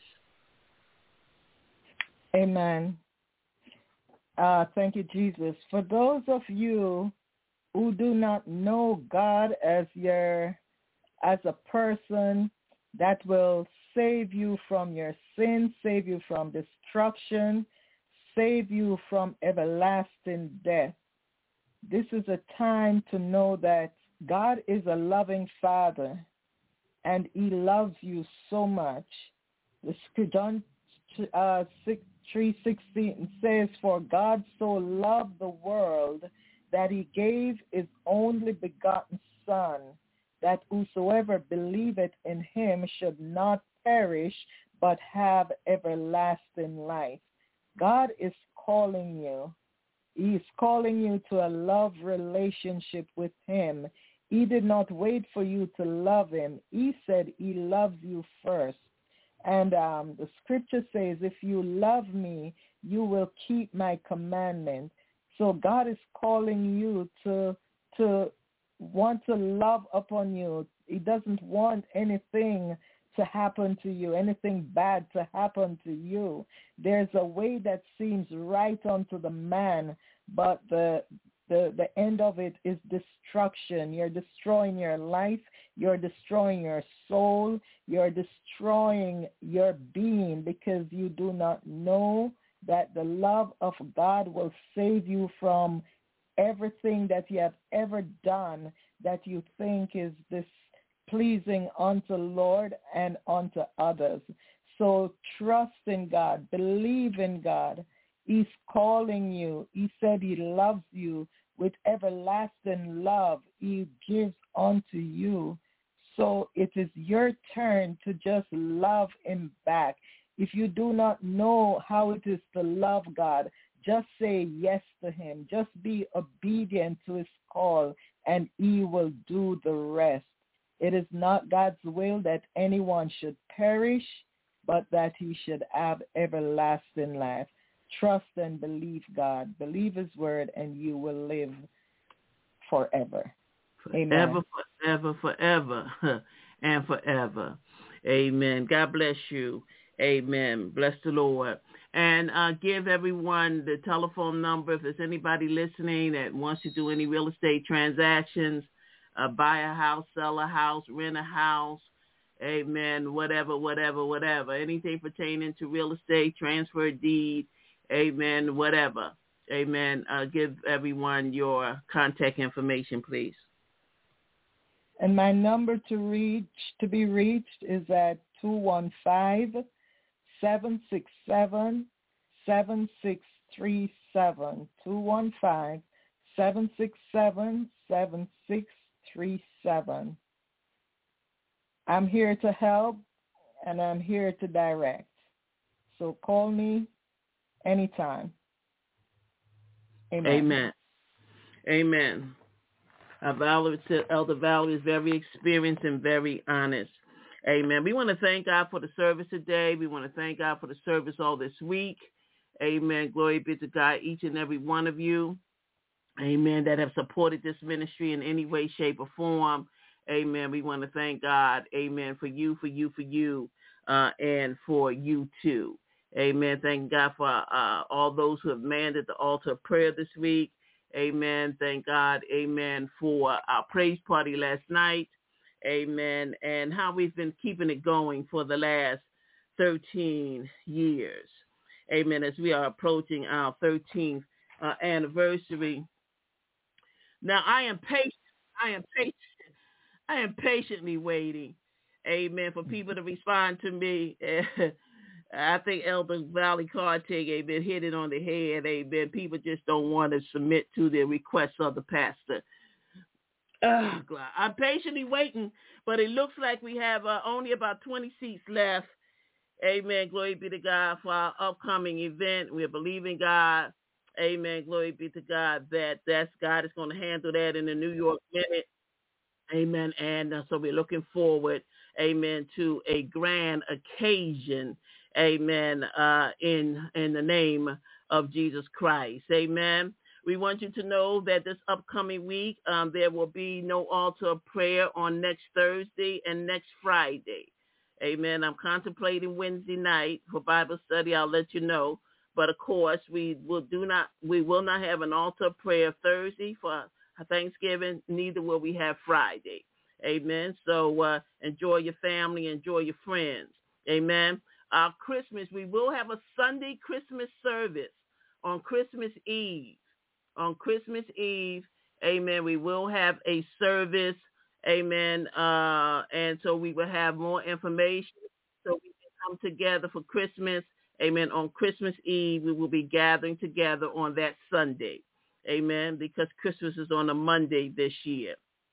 Amen. Uh, thank you, Jesus. For those of you who do not know God as your, as a person that will save you from your sin, save you from destruction, save you from everlasting death, this is a time to know that God is a loving Father and he loves you so much. The John uh, three sixteen says, for God so loved the world that he gave his only begotten Son, that whosoever believeth in him should not perish, but have everlasting life. God is calling you. He's calling you to a love relationship with him. He did not wait for you to love him. He said he loves you first. And um, the scripture says, if you love me, you will keep my commandments. So God is calling you to to want to love upon you. He doesn't want anything to happen to you, anything bad to happen to you. There's a way that seems right unto the man, but the the the end of it is destruction. You're destroying your life. You're destroying your soul. You're destroying your being because you do not know that the love of God will save you from everything that you have ever done that you think is displeasing unto Lord and unto others. So trust in God. Believe in God. He's calling you. He said he loves you with everlasting love. He gives unto you. So it is your turn to just love him back. If you do not know how it is to love God, just say yes to him. Just be obedient to his call, and he will do the rest. It is not God's will that anyone should perish, but that he should have everlasting life. Trust and believe God. Believe his word, and you will live forever. Forever, forever, forever, and forever. Amen. God bless you. Amen. Bless the Lord. And uh, give everyone the telephone number if there's anybody listening that wants to do any real estate transactions, uh, buy a house, sell a house, rent a house, amen, whatever, whatever, whatever. Anything pertaining to real estate, transfer a deed, amen, whatever. Amen. Uh, give everyone your contact information, please. And my number to reach to be reached is at two one five, seven six seven, seven six three seven. two one five, seven six seven, seven six three seven. I'm here to help, and I'm here to direct. So call me anytime. Amen. Amen. Amen. Our Valerie, Elder Valerie is very experienced and very honest. Amen. We want to thank God for the service today. We want to thank God for the service all this week. Amen. Glory be to God, each and every one of you. Amen. That have supported this ministry in any way, shape, or form. Amen. We want to thank God. Amen. For you, for you, for you, uh, and for you too. Amen. Thank God for uh, all those who have manned at the altar of prayer this week. Amen. Thank God. Amen. For our praise party last night. Amen. And how we've been keeping it going for the last thirteen years. Amen. As we are approaching our thirteenth uh, anniversary. Now, I am patient. I am patient. I am patiently waiting. Amen. For people to respond to me. I think Elder Valley Cartig, amen, hit it on the head, amen. People just don't want to submit to the requests of the pastor. Oh, God. I'm patiently waiting, but it looks like we have uh, only about twenty seats left. Amen. Glory be to God for our upcoming event. We're believing God. Amen. Glory be to God that that's God is going to handle that in the New York Minute. Amen. And uh, so we're looking forward, amen, to a grand occasion. Amen. Uh, in in the name of Jesus Christ. Amen. We want you to know that this upcoming week, um, there will be no altar of prayer on next Thursday and next Friday. Amen. I'm contemplating Wednesday night for Bible study. I'll let you know. But of course, we will do not. We will not have an altar of prayer Thursday for Thanksgiving. Neither will we have Friday. Amen. So uh, enjoy your family. Enjoy your friends. Amen. Our Christmas, we will have a Sunday Christmas service on Christmas Eve. On Christmas Eve, amen, we will have a service, amen, uh, and so we will have more information so we can come together for Christmas, amen. On Christmas Eve, we will be gathering together on that Sunday, Amen, because Christmas is on a Monday this year.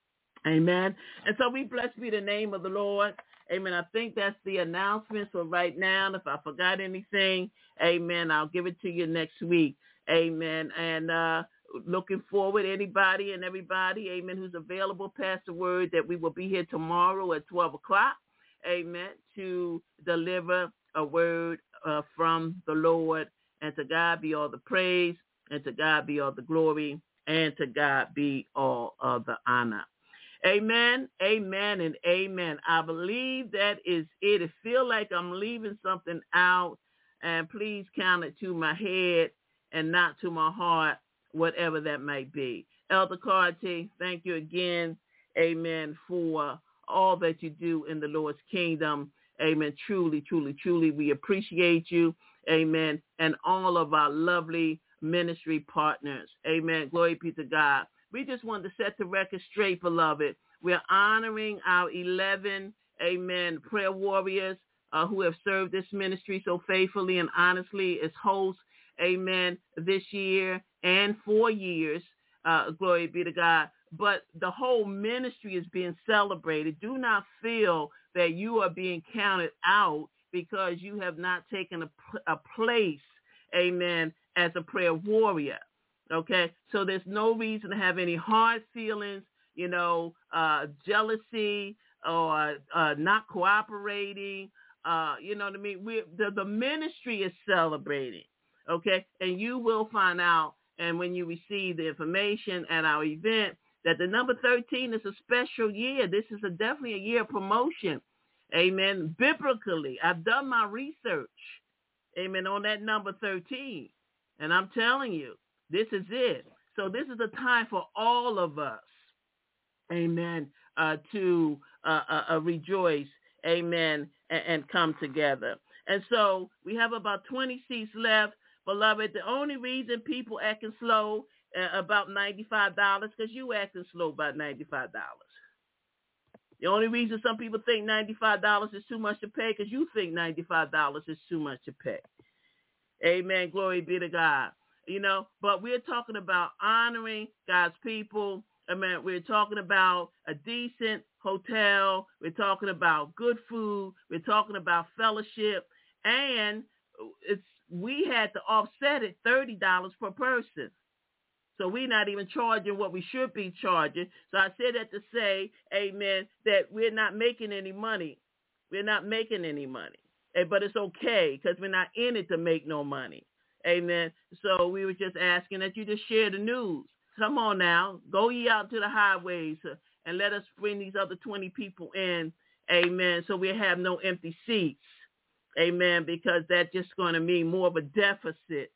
Amen. And so we bless be the name of the Lord. Amen. I think that's the announcements for right now. If I forgot anything, amen, I'll give it to you next week. Amen. And uh, looking forward, anybody and everybody, amen, who's available, pass the word that we will be here tomorrow at twelve o'clock, amen, to deliver a word uh, from the Lord. And to God be all the praise, and to God be all the glory, and to God be all of the honor. Amen, amen, and amen. I believe that is it. It feels like I'm leaving something out, and please count it to my head and not to my heart, whatever that might be. Elder Carty, thank you again, amen, for all that you do in the Lord's kingdom. Amen. Truly, truly, truly, we appreciate you. Amen. And all of our lovely ministry partners. Amen. Glory be to God. We just want to set the record straight, beloved. We're honoring our eleven, amen, prayer warriors uh, who have served this ministry so faithfully and honestly as hosts, amen, this year and four years. Uh, glory be to God. But the whole ministry is being celebrated. Do not feel that you are being counted out because you have not taken a, a place, amen, as a prayer warrior. Okay, so there's no reason to have any hard feelings, you know, uh, jealousy or uh, not cooperating. Uh, you know what I mean? We the, the ministry is celebrating. Okay, and you will find out, and when you receive the information at our event, that the number thirteen is a special year. This is a, definitely a year of promotion. Amen. Biblically, I've done my research. Amen. On that number thirteen, and I'm telling you. This is it. So this is a time for all of us, amen, uh, to uh, uh, uh, rejoice, amen, and, and come together. And so we have about twenty seats left, beloved. The only reason people acting slow uh, about ninety-five dollars, because you acting slow about ninety-five dollars. The only reason some people think ninety-five dollars is too much to pay, because you think ninety-five dollars is too much to pay. Amen. Glory be to God. You know, but we're talking about honoring God's people. I mean, we're talking about a decent hotel. We're talking about good food. We're talking about fellowship. And it's we had to offset it thirty dollars per person. So we're not even charging what we should be charging. So I said that to say, amen, that we're not making any money. We're not making any money. But it's okay because we're not in it to make no money. Amen. So we were just asking that you just share the news. Come on now. Go ye out to the highways uh, and let us bring these other twenty people in. Amen. So we have no empty seats. Amen. Because that's just going to mean more of a deficit.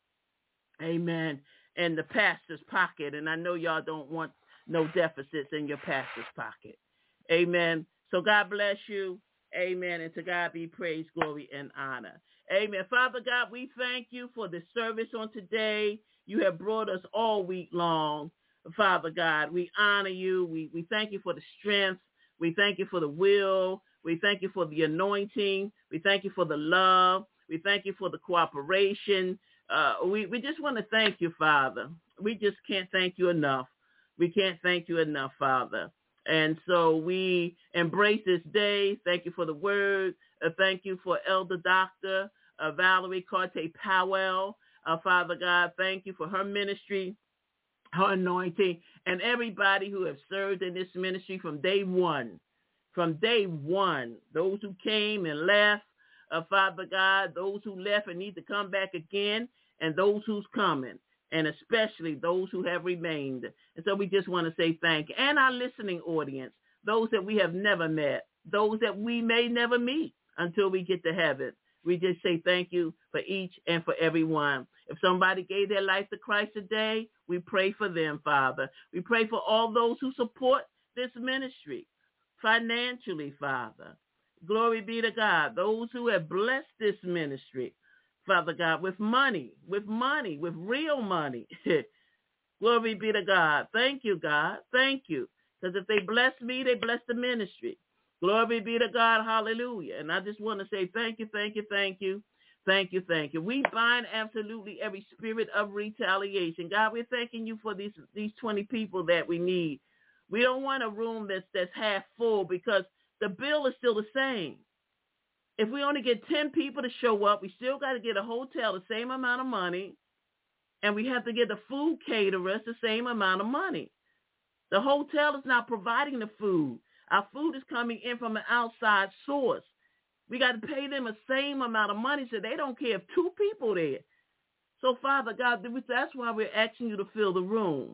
Amen. In the pastor's pocket. And I know y'all don't want no deficits in your pastor's pocket. Amen. So God bless you. Amen. And to God be praise, glory, and honor. Amen. Father God, we thank you for the service on today. You have brought us all week long. Father God, we honor you. We, we thank you for the strength. We thank you for the will. We thank you for the anointing. We thank you for the love. We thank you for the cooperation. Uh, we, we just want to thank you, Father. We just can't thank you enough. We can't thank you enough, Father. And so we embrace this day. Thank you for the word. Uh, thank you for Elder Doctor uh, Valerie Carty Powell. Uh, Father God, thank you for her ministry, her anointing, and everybody who have served in this ministry from day one. From day one, those who came and left, uh, Father God, those who left and need to come back again, and those who's coming, and especially those who have remained. And so we just want to say thank you. And our listening audience, those that we have never met, those that we may never meet until we get to heaven. We just say thank you for each and for everyone. If somebody gave their life to Christ today, we pray for them, Father. We pray for all those who support this ministry financially, Father. Glory be to God. Those who have blessed this ministry, Father God, with money, with money, with real money. Glory be to God. Thank you, God. Thank you. Because if they bless me, they bless the ministry. Glory be to God. Hallelujah. And I just want to say thank you, thank you, thank you. Thank you, thank you. We bind absolutely every spirit of retaliation. God, we're thanking you for these these twenty people that we need. We don't want a room that's that's half full because the bill is still the same. If we only get ten people to show up, we still got to get a hotel the same amount of money, and we have to get the food caterers the same amount of money. The hotel is not providing the food. Our food is coming in from an outside source. We got to pay them the same amount of money, so they don't care if two people there. So, Father God, that's why we're asking you to fill the room,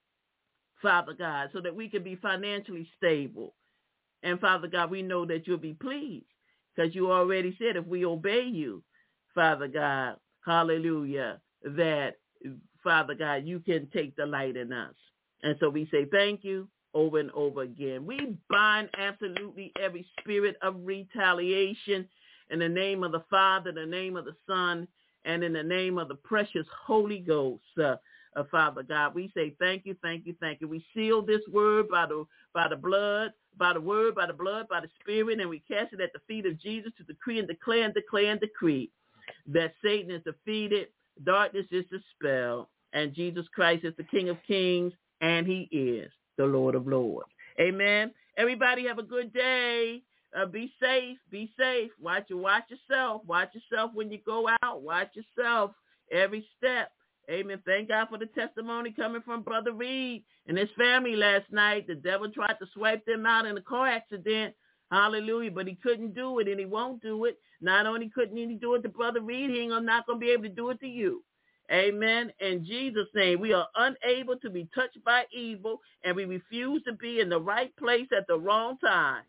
Father God, so that we can be financially stable. And, Father God, we know that you'll be pleased because you already said if we obey you, Father God, hallelujah, that, Father God, you can take delight in us. And so we say thank you over and over again. We bind absolutely every spirit of retaliation in the name of the Father, in the name of the Son, and in the name of the precious Holy Ghost. Uh, uh, Father God, we say thank you, thank you, thank you. We seal this word by the by the blood, by the word, by the blood, by the Spirit, and we cast it at the feet of Jesus to decree and declare and declare and decree that Satan is defeated, darkness is dispelled, and Jesus Christ is the King of Kings, and he is the Lord of Lords. Amen. Everybody have a good day. Uh, be safe. Be safe. Watch you. Watch yourself. Watch yourself when you go out. Watch yourself every step. Amen. Thank God for the testimony coming from Brother Reed and his family last night. The devil tried to swipe them out in a car accident. Hallelujah. But he couldn't do it, and he won't do it. Not only couldn't he do it to Brother Reed, he ain't not going to be able to do it to you. Amen. In Jesus' name, we are unable to be touched by evil, and we refuse to be in the right place at the wrong time.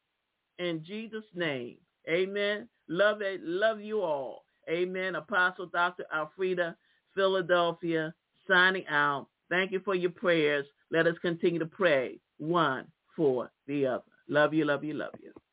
In Jesus' name, amen. Love it. Love you all. Amen. Apostle Doctor Alfreda, Philadelphia, signing out. Thank you for your prayers. Let us continue to pray one for the other. Love you, love you, love you.